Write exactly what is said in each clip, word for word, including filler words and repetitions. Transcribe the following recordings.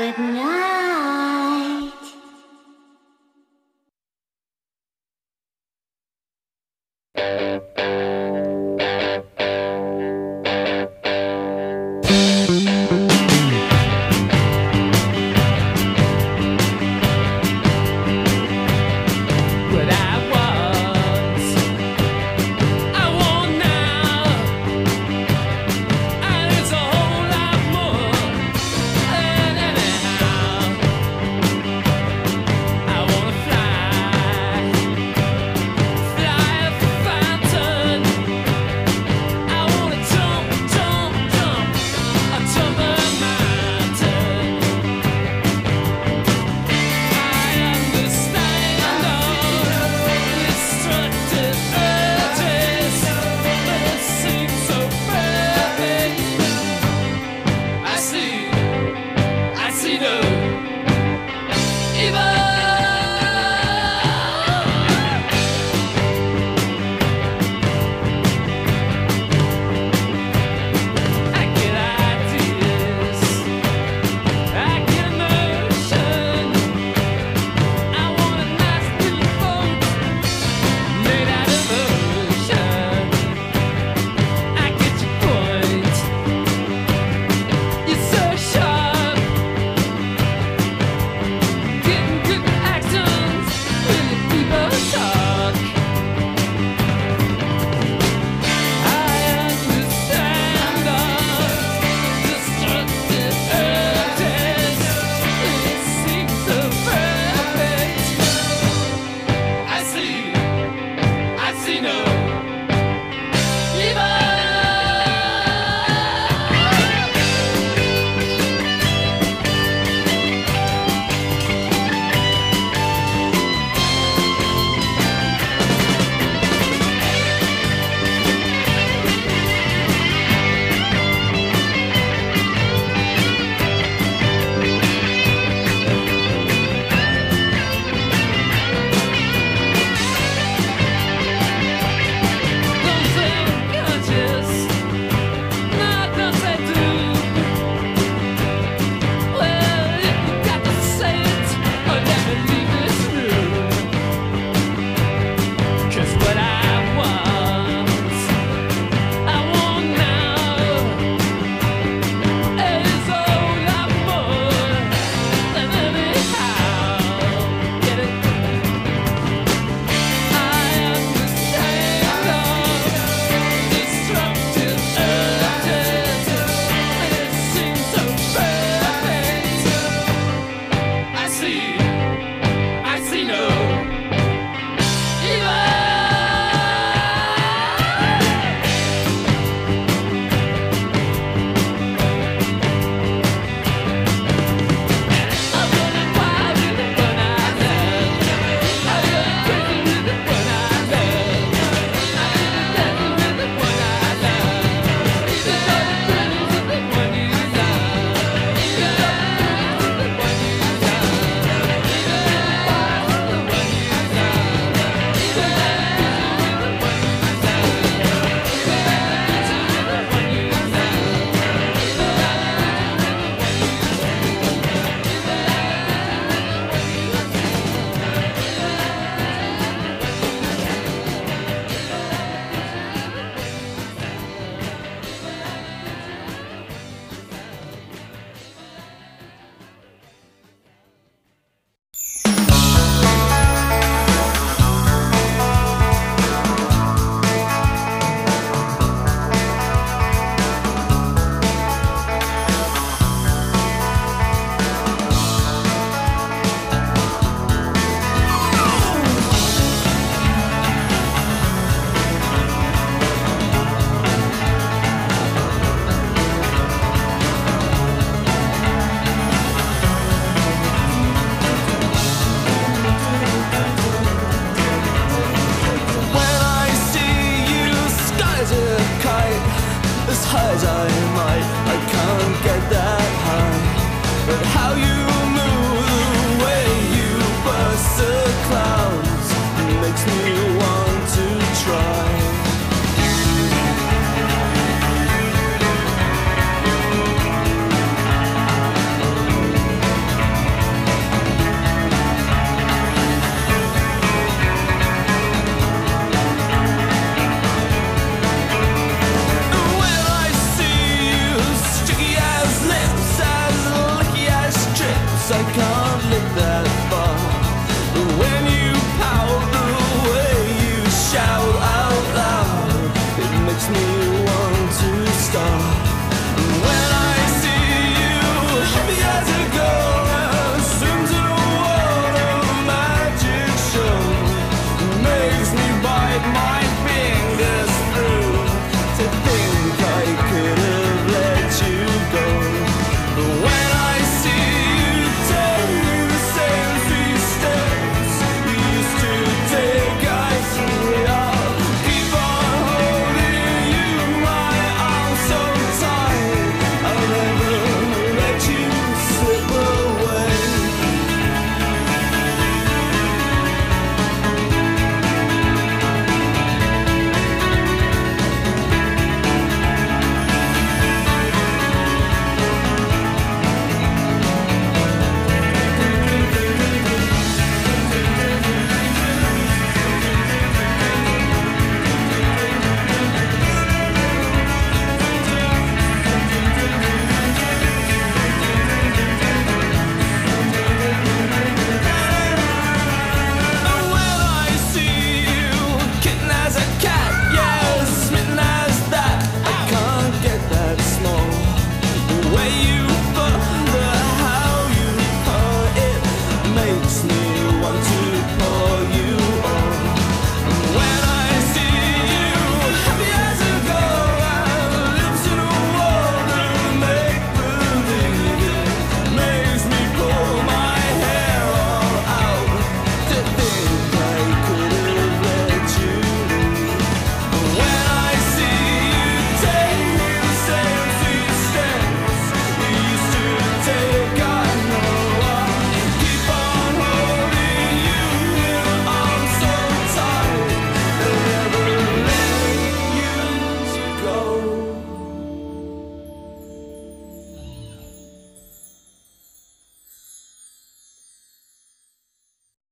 Good night. It's a whole lot more than anyhow.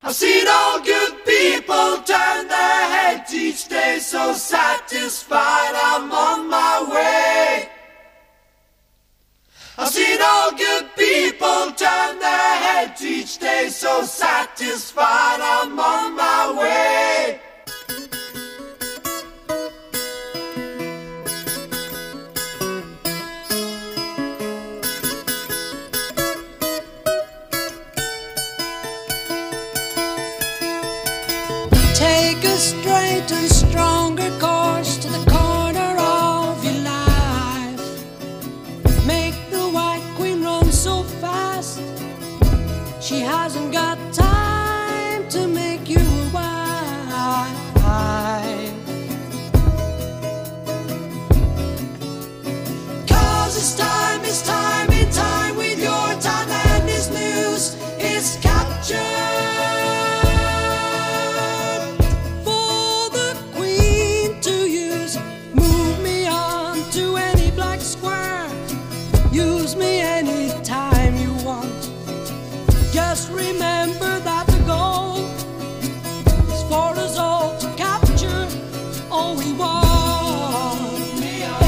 I've seen all good people turn their heads each day, so satisfied I'm on my way. I've seen all good people turn their heads each day, so satisfied I'm on my way. Take a straight and stronger course to the corner of your life. Make the White Queen run so fast, she hasn't got time to make you a wife. 'Cause it's time, it's time, in time with your time, and this news is captured. Use me anytime you want. Just remember that the goal is for us all to capture all we want. Yeah,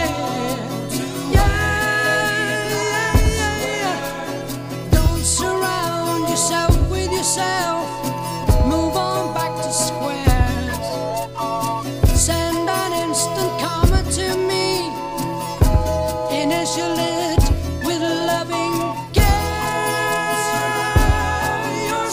yeah, yeah, yeah. Don't surround yourself with yourself. Move on back to squares. Send an instant comment to me. Initial it with loving care. Your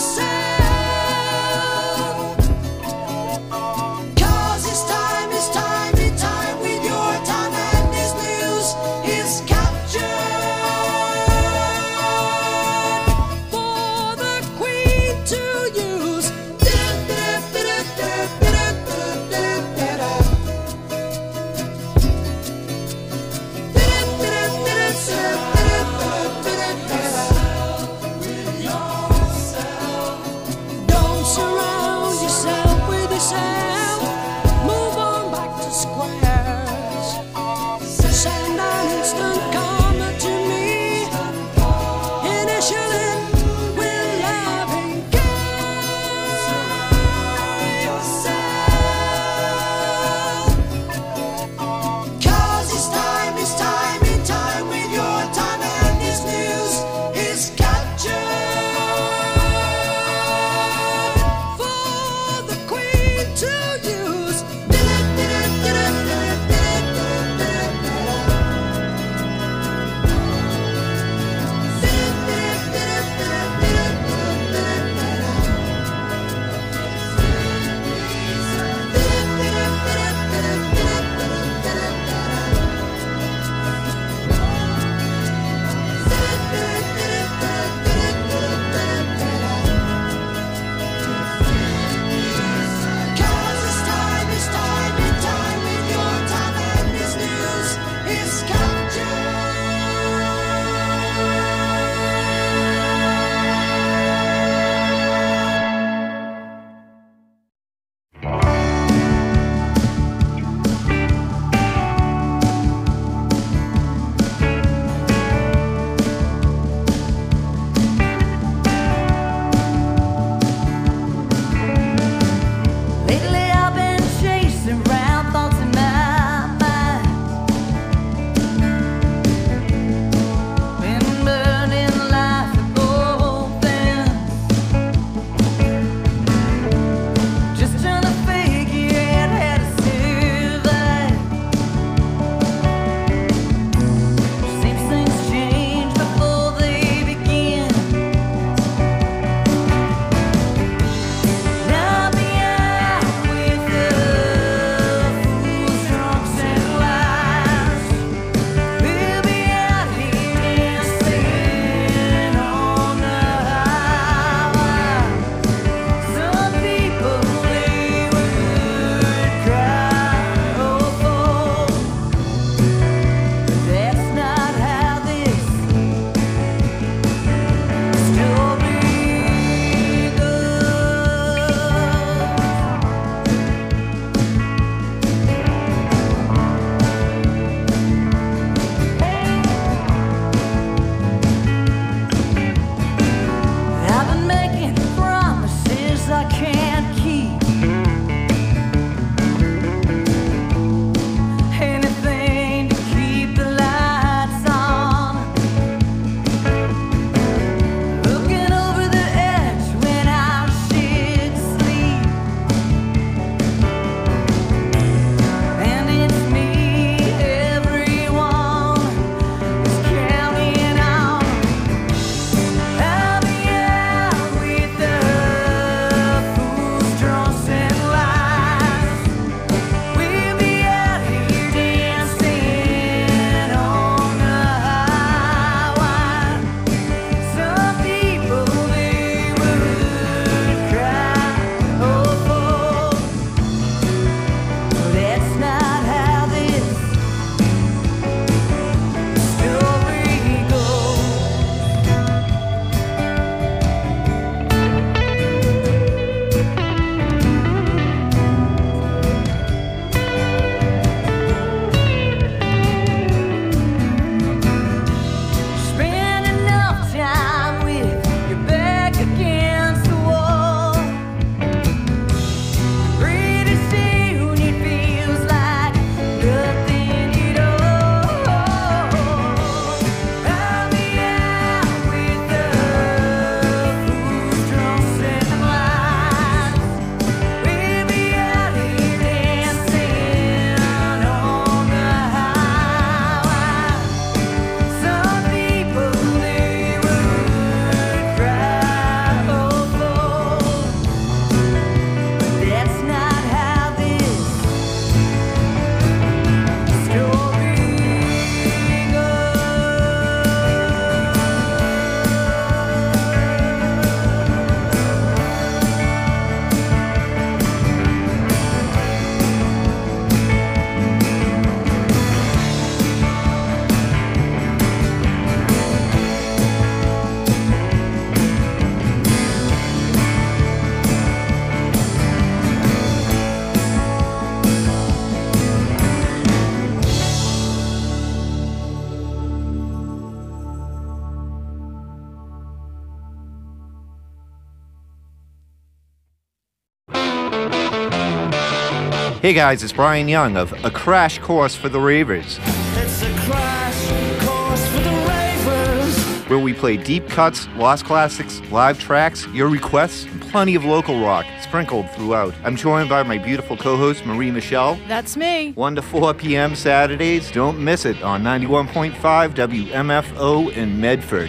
Hey guys, it's Brian Young of A Crash Course for the Ravers. It's a crash course for the ravers. Where we play deep cuts, lost classics, live tracks, your requests, and plenty of local rock sprinkled throughout. I'm joined by my beautiful co-host, Marie Michelle. That's me. one to four p.m. Saturdays. Don't miss it on ninety-one point five W M F O in Medford.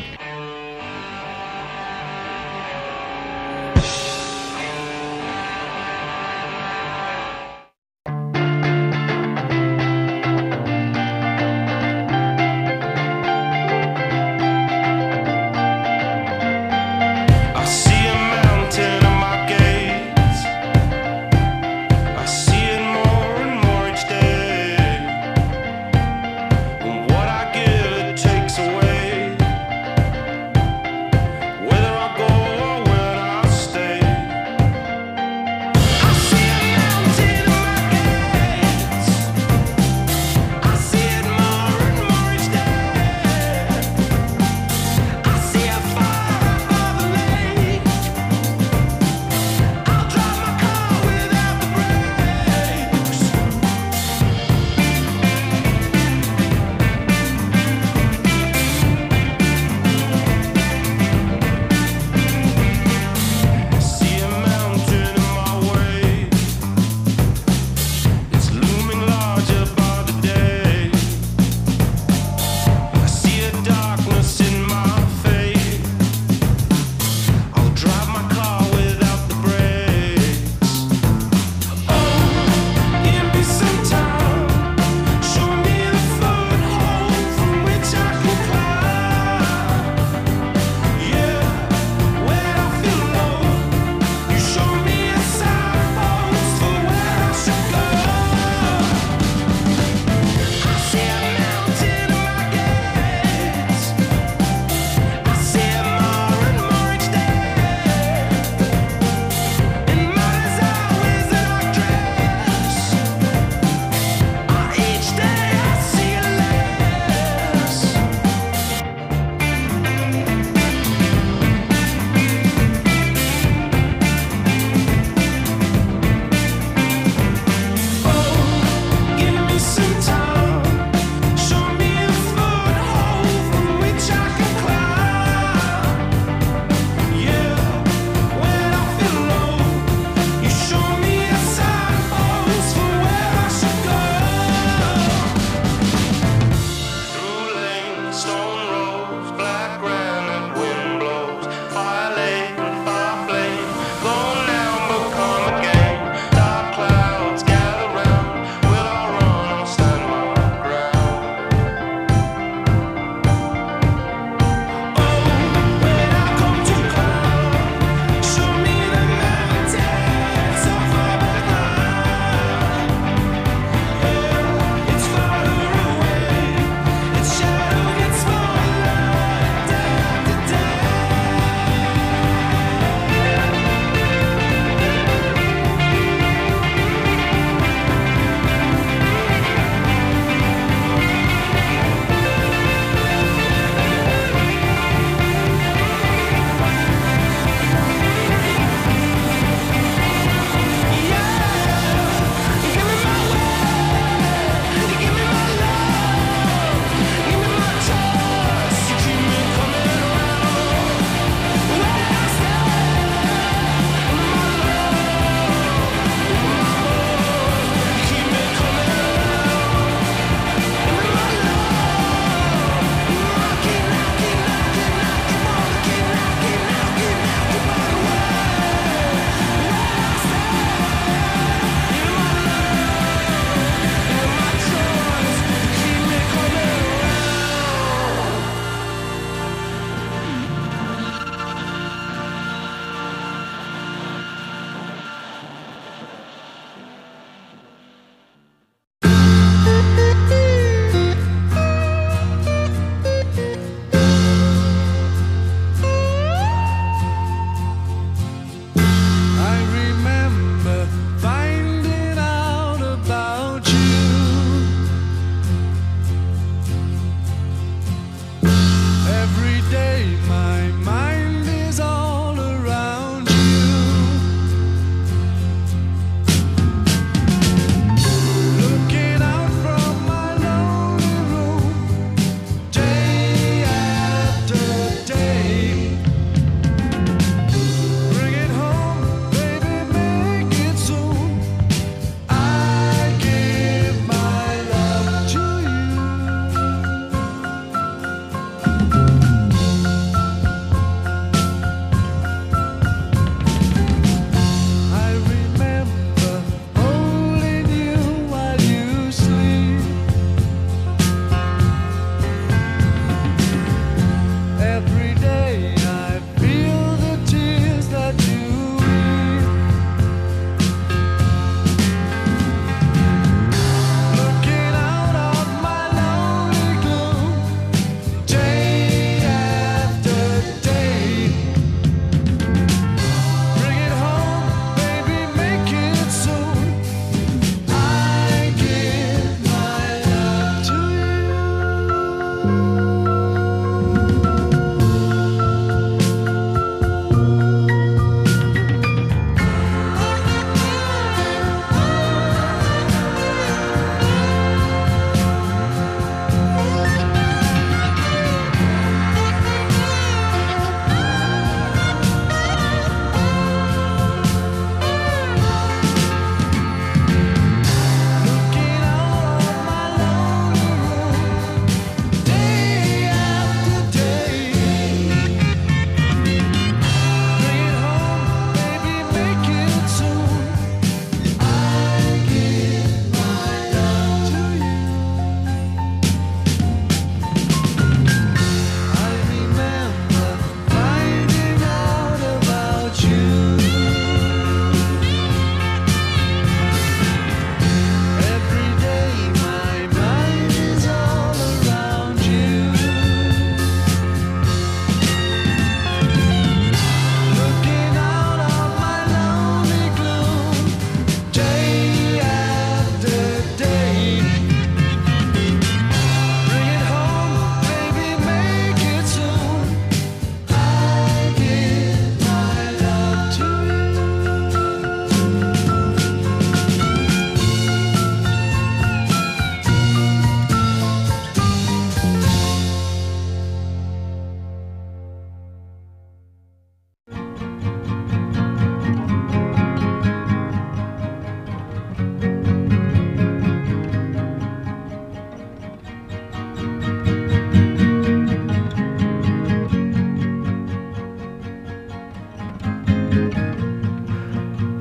What I give, it takes away.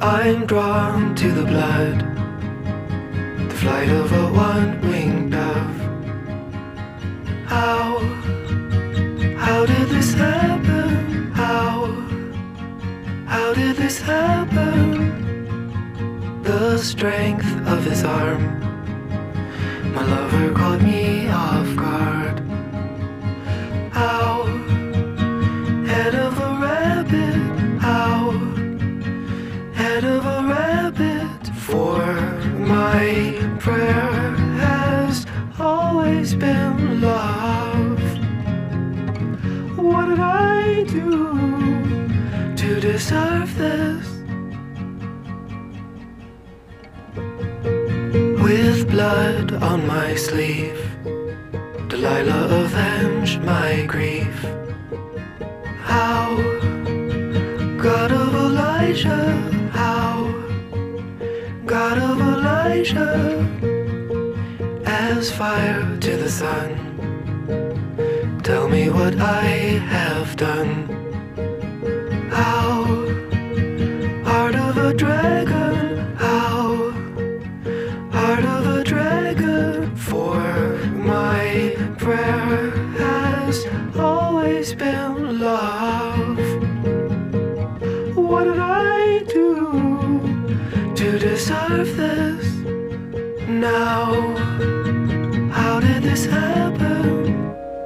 I'm drawn to the blood, the flight of a one-winged dove. How, how did this happen? How, how did this happen? The strength of his arm, my lover caught me off guard. How, head of a rabbit, how, head of a rabbit, for my prayer has always been love. What did I do to deserve this? With blood on my sleeve, Delilah avenge my grief. How, God of Elijah, how, God of Elijah, as fire to the sun, tell me what I have done. How, heart of a dragon, how, heart of a dragon, for my prayer has always been love. What did I do to deserve this? Now, how did this happen?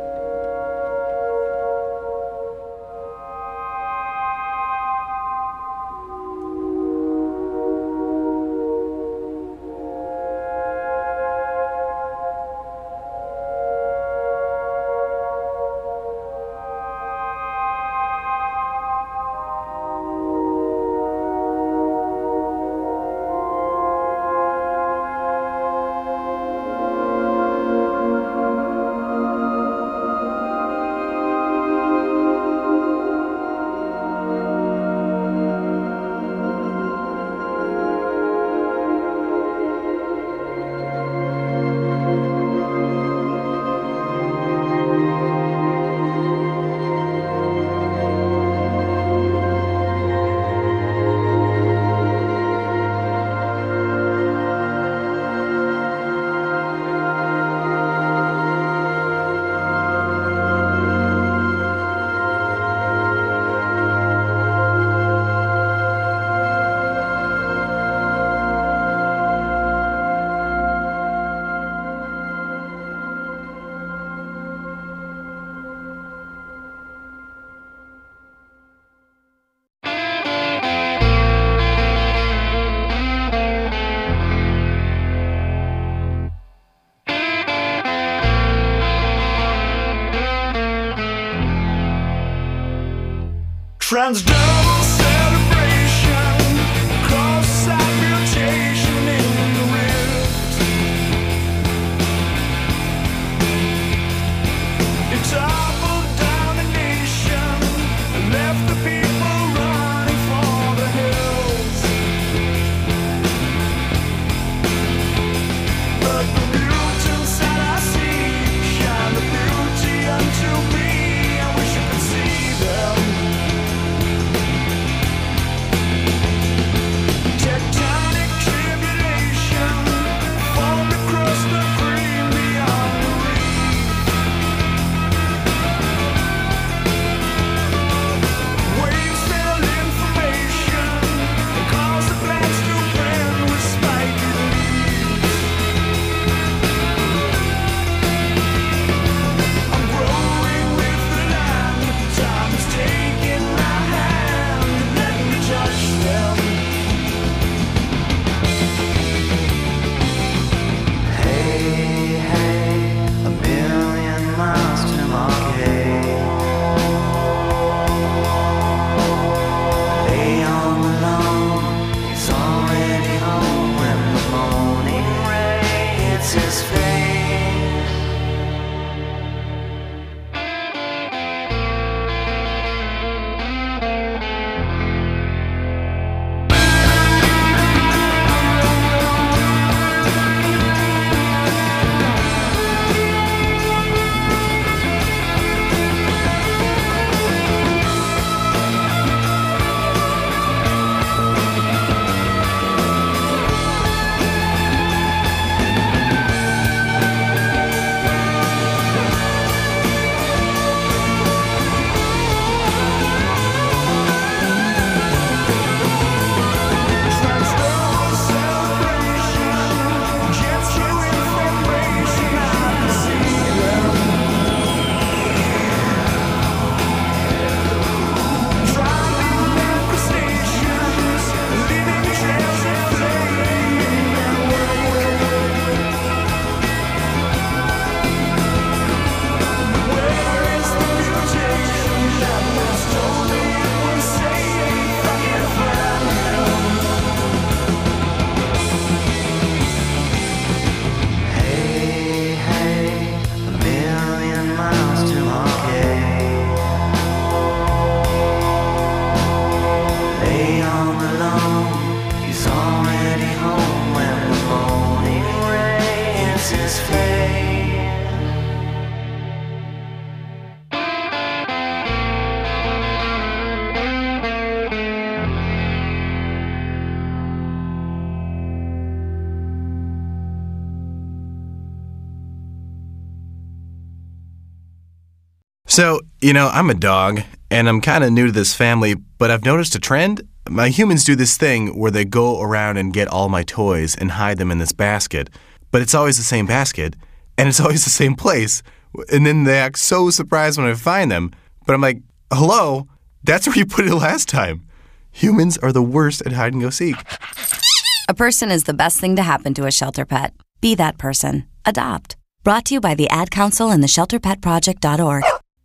Transdermal celebration, cross-site mutation in the rift. It toppled down the nation and left the people running for the hills. But the mutants that I see shine the beauty unto me. I wish I could see them. So, you know, I'm a dog, and I'm kind of new to this family, but I've noticed a trend. My humans do this thing where they go around and get all my toys and hide them in this basket, but it's always the same basket, and it's always the same place, and then they act so surprised when I find them, but I'm like, hello, that's where you put it last time. Humans are the worst at hide and go seek. A person is the best thing to happen to a shelter pet. Be that person. Adopt. Brought to you by the Ad Council and the shelter pet project dot org.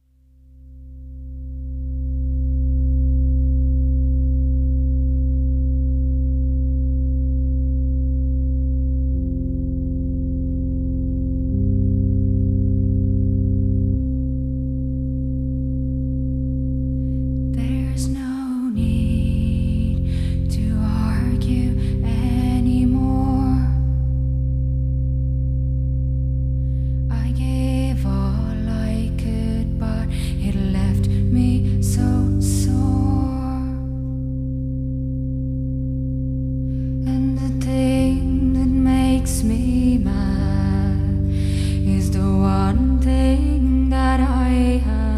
There's no need to argue anymore. I gave all I could, but it left me so sore. And the thing that makes me mad is the one thing that I had.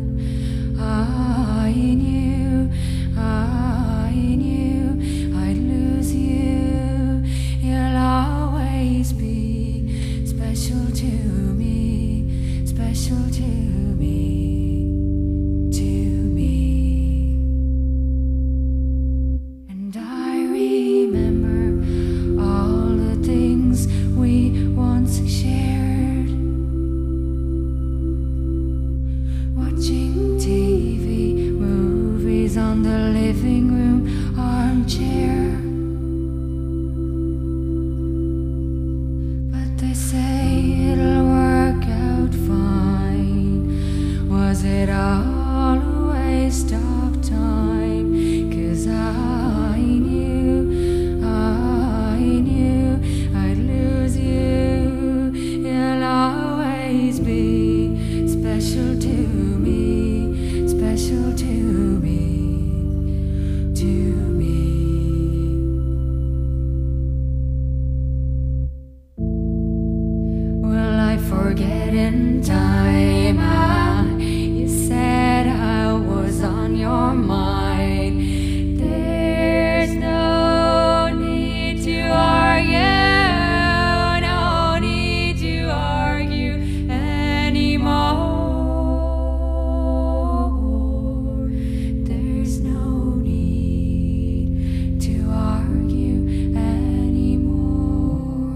I knew, I knew I'd lose you. You'll always be special to me, special to me, to me. And I remember all the things we once shared. Watching T V, movies on the living room armchair. But they say it'll work out fine. Was it all a waste of time? 'Cause I knew, I knew I'd lose you. You'll always be special to me, special to me, to me. Will I forget in time? Ah, you said I was on your mind. There's no need to argue, no need to argue anymore. There's no need to argue anymore.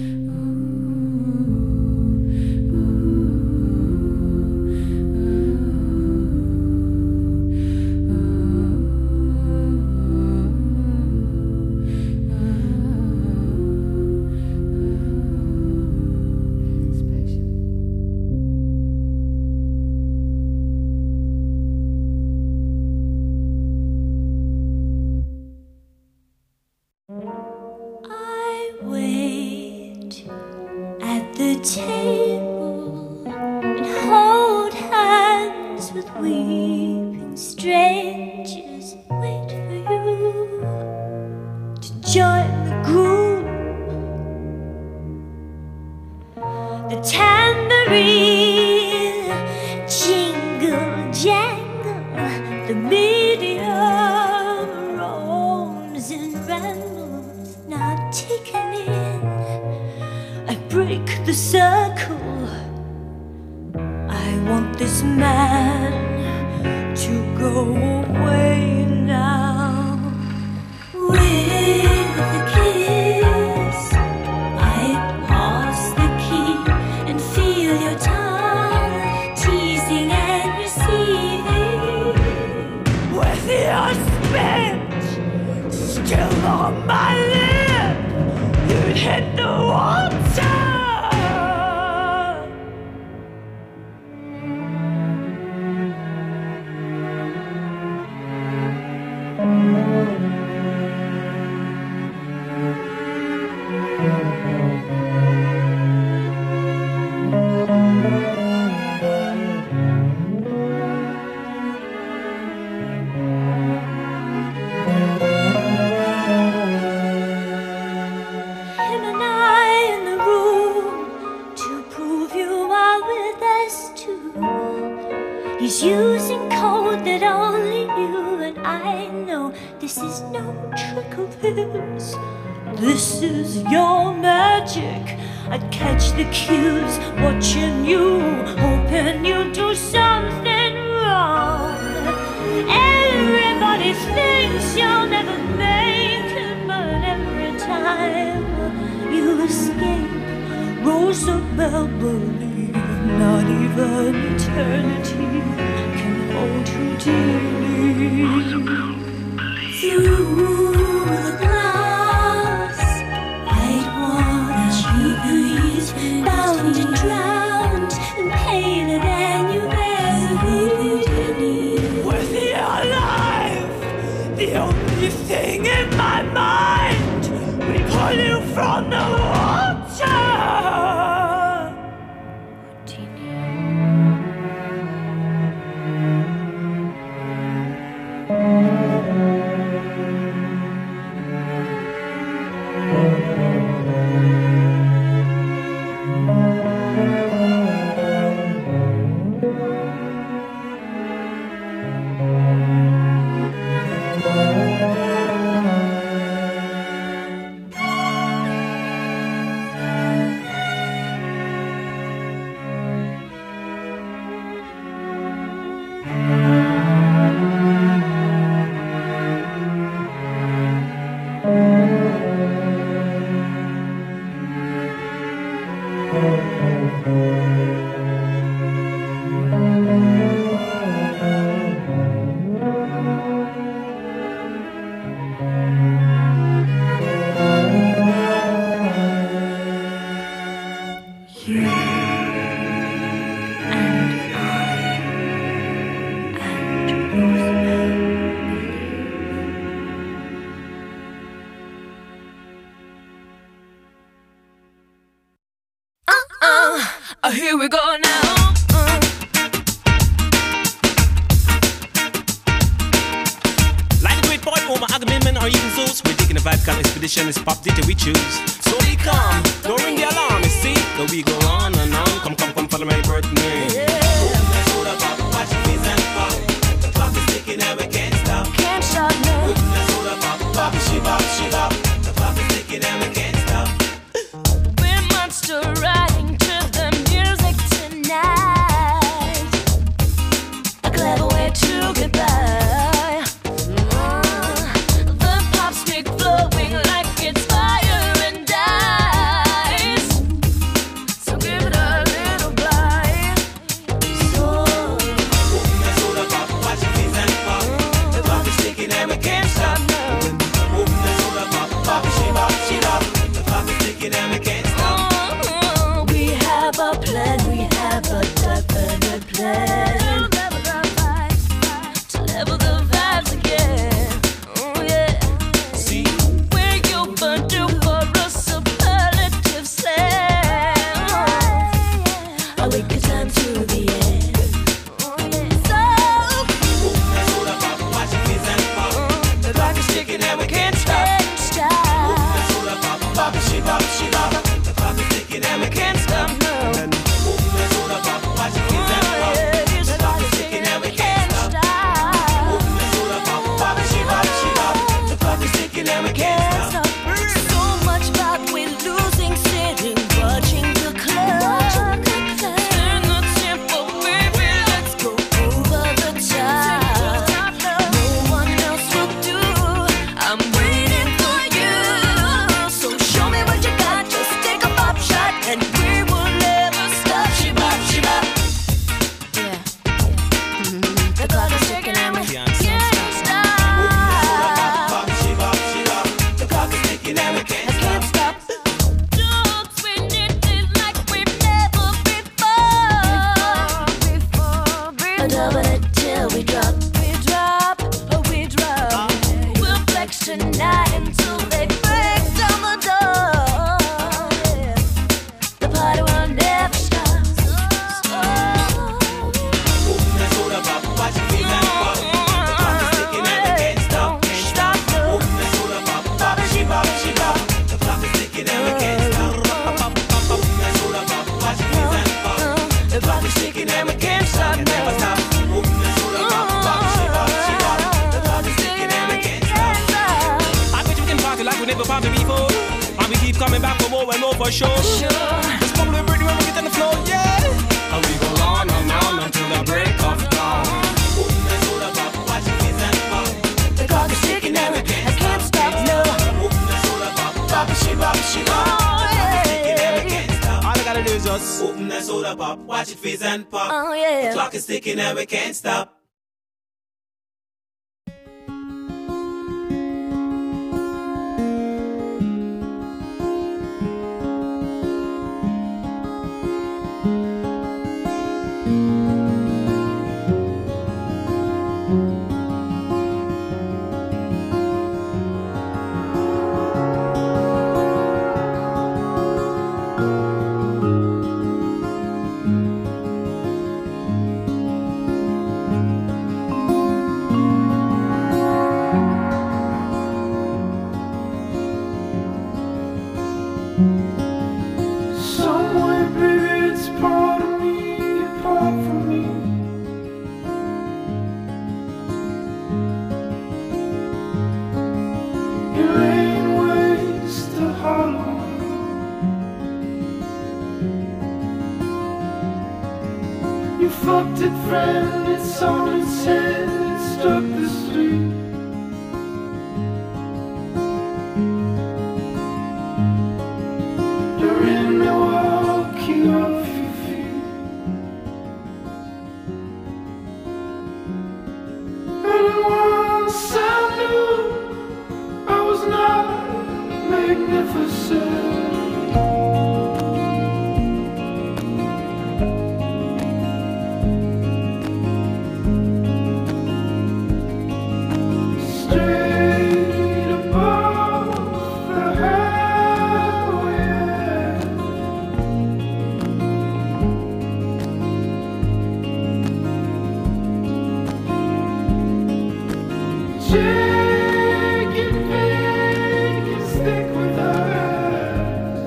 I wait at the table and hold hands with weeping strangers. Wait for you to join the group. The tambourine jingle jangle, the medium roams and rambles, not taken in. I break the circle. I want this man to go away now. With a kiss, I pass the key and feel your tongue teasing and receiving. With your spit still on my lip, you'd hit the water. Him and I in the I know this is no trick of his. This is your magic. I'd catch the cues, watching you, hoping you do something wrong. Everybody thinks you'll never make it, but every time you escape, Rosabelle, believe not even eternity can hold you dearly. Through the glass, white water breeze, bound and drowned and painted, and you ever need. Worth your life, the only thing in my mind. We pull you from the water. What do you need? Here we go now. Uh. Like a great boy, Omar Agamemnon, or even Zeus, we're taking a vibe, called expedition, it's pop data we choose. So be calm, don't ring the alarm, you see? Though we go on and on, come, come, come, follow my birthday. Yeah. Watch your face and pop. The clock is ticking and we can't stop. Can't stop, no. Pop, she bop, she bop. The clock is ticking and we can't stop. We're monster riding to the music tonight. A clever way to get by. Uh, the pop stick flowing like it's fire and ice. So give it a little bite. So soda pop, watch your face and pop. The clock is ticking and we can't stop. Open the soda pop, pop, she bop, she bop. The clock is ticking and we can't stop. Uh, we have a plan, we have a definite plan. To level the vibes again. Oh yeah. See, we're your do for a superlative slam. A wicked time to the end. Oh yeah. So soda pop, watch your face and pop. gave up on me before. And we keep coming back for more and more for sure. Sure. Just come with Britney when we get on the floor, yeah. And we go on and on until the break of dawn. Open the soda pop, watch it fizz and pop. The clock is ticking and I can't stop, no. Open the soda pop, Bop she bop she bop. all I gotta do is just open that soda pop, watch it fizz and pop. Oh yeah. The clock is ticking and we can't stop. Somewhere, baby, it's part of me, apart from me. Your rain ways to hollow me. You fucked it, friend, it's on its head, it struck the street. You're in Milwaukee off your feet. And once I knew I was not magnificent. Straight above the highway. Jagged vein can stick with us,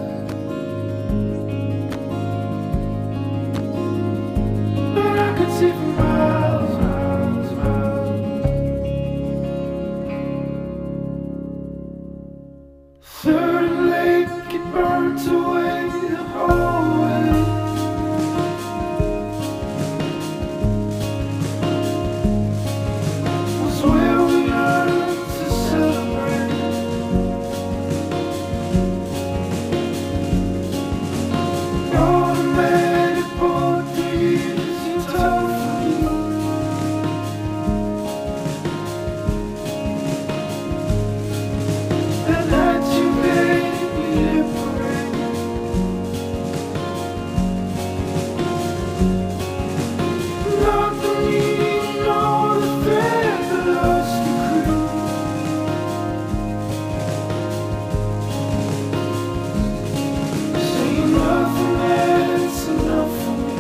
but I could see for miles, miles, miles. Third and Lake, it burnt away the whole way. Was where we learned to celebrate. Automatic Portuguese, you tough for me. That night you made me liberate. Not the meaning nor the thread that lost the crew. See nothing that's enough for me.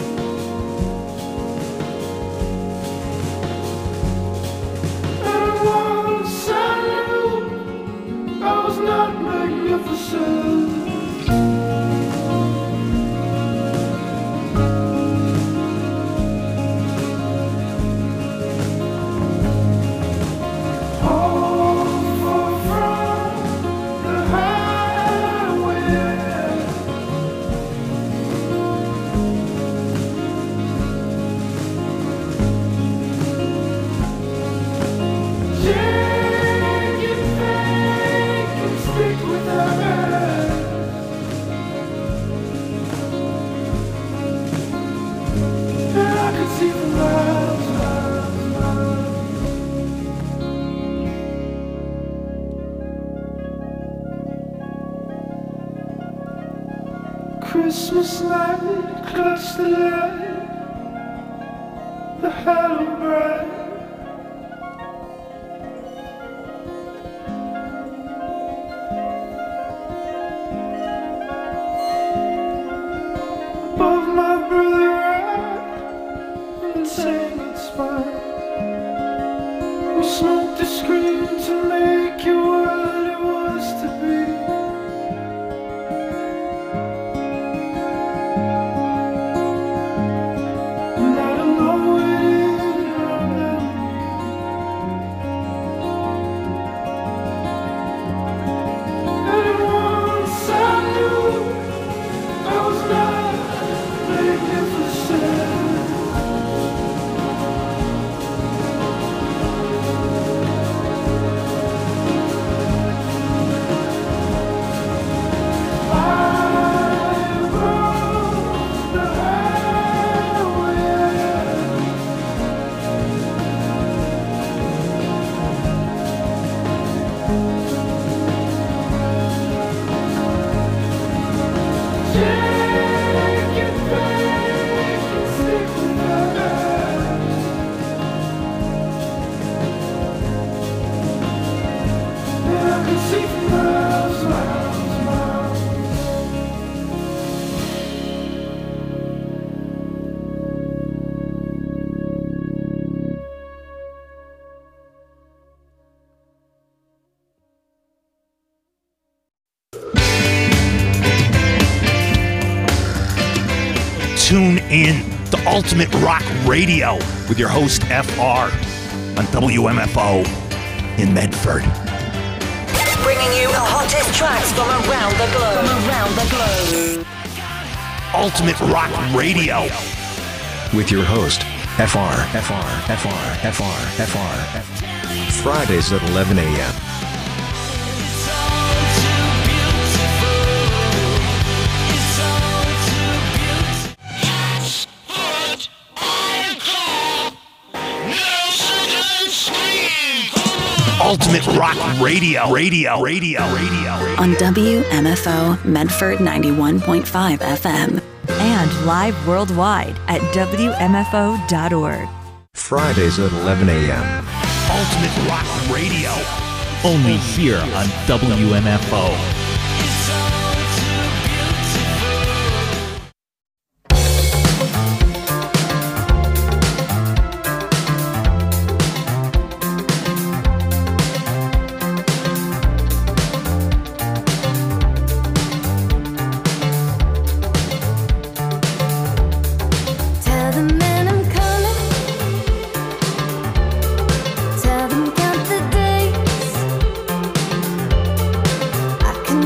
And once I knew I was not magnificent. All far from the highway. Jagged vein can stick with us, and I could see for miles, miles, miles. Christmas night, clutch the light, the hollow bright. Above my brother right, and saying it's fine. We smoked a screen to make it what it was to be. And I don't know where it is, tune in to Ultimate Rock Radio with your host F R on W M F O in Medford. Bringing you the hottest tracks from around the globe. From around the globe. Ultimate Rock Radio with your host F R, F R, F R, F R, F R, F R. Fridays at eleven a.m. Ultimate Rock Radio, Radio, Radio, Radio, Radio. On W M F O Medford ninety-one point five F M. And live worldwide at W M F O dot org. Fridays at eleven a.m. Ultimate Rock Radio. Only here on W M F O. I can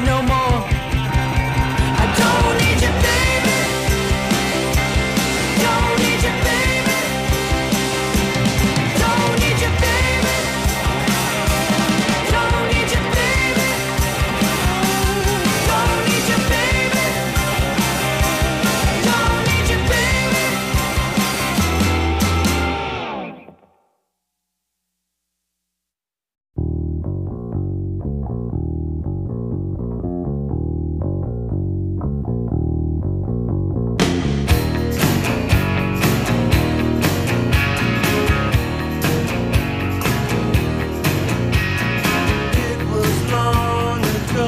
no more. I don't need you, baby. Don't need you, baby. Don't need you, baby. Don't need you, baby. Don't need you, baby. Don't need you, baby. It was long ago.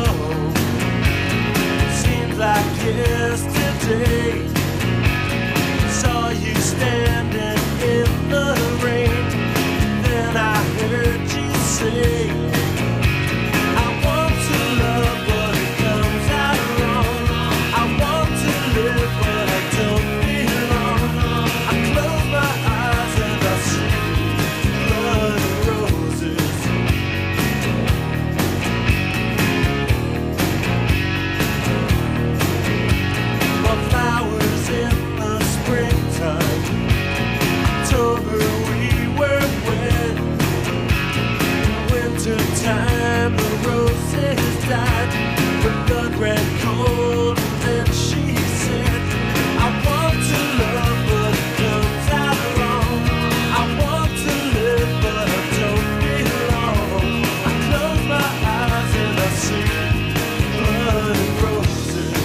Seems like yesterday. Saw you standing in the rain. Then I heard you say, I want to love, but it comes out wrong. I want to live, but I don't belong. I close my eyes and I see blood and roses. But flowers in the springtime. October we were wed. Winter time the roses died. The blood ran cold and then she said, I want to love but it comes out wrong. I want to live but I don't belong. I close my eyes and I see blood and roses.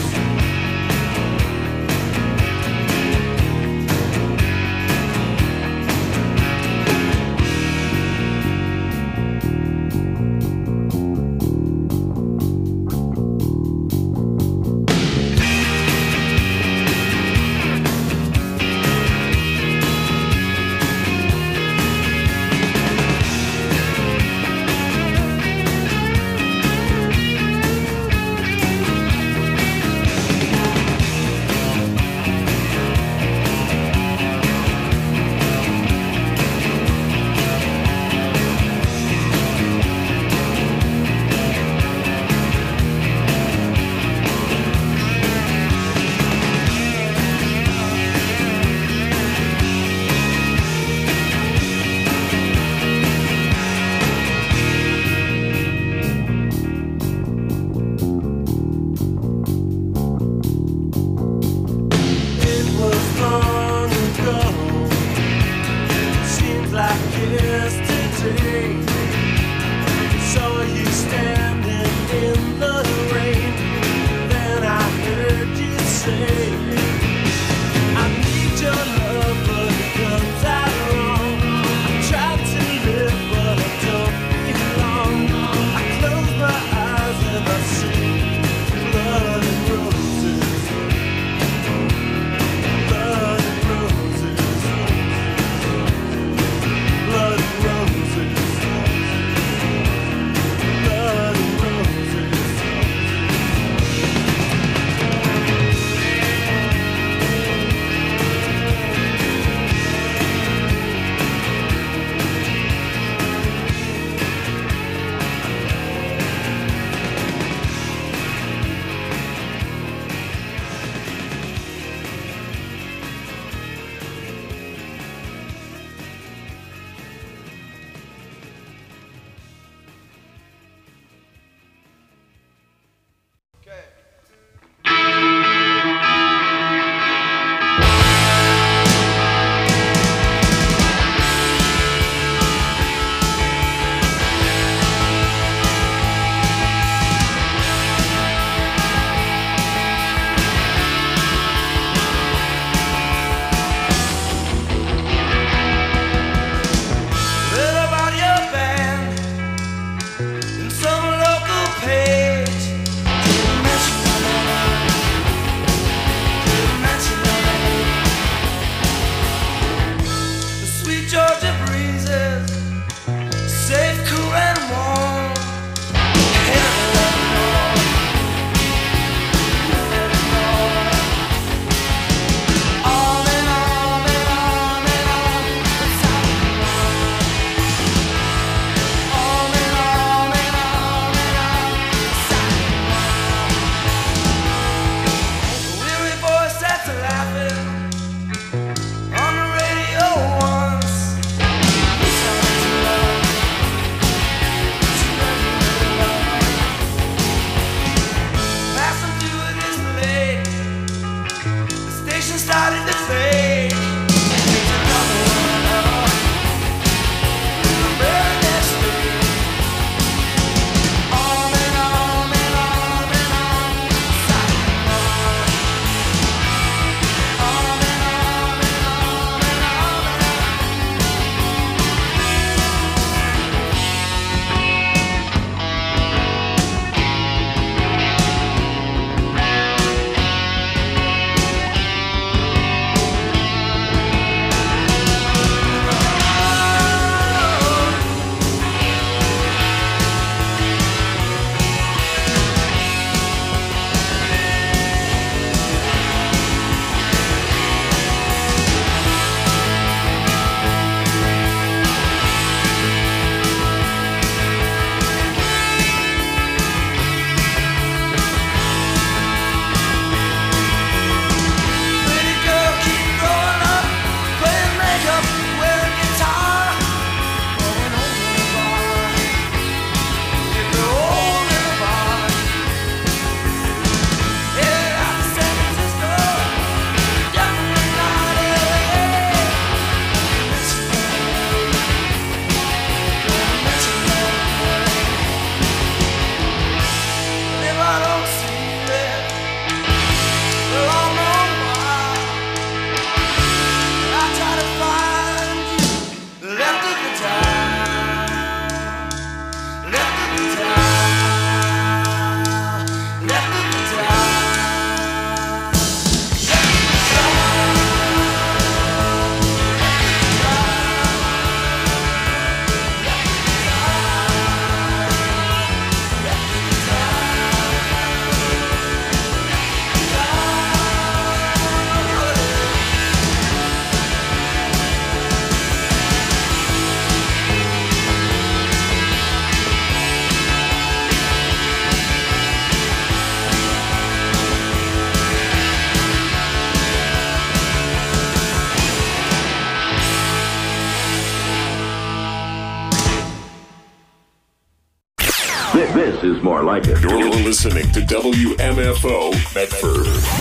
This, this is more like it. You're listening to W M F O Medford.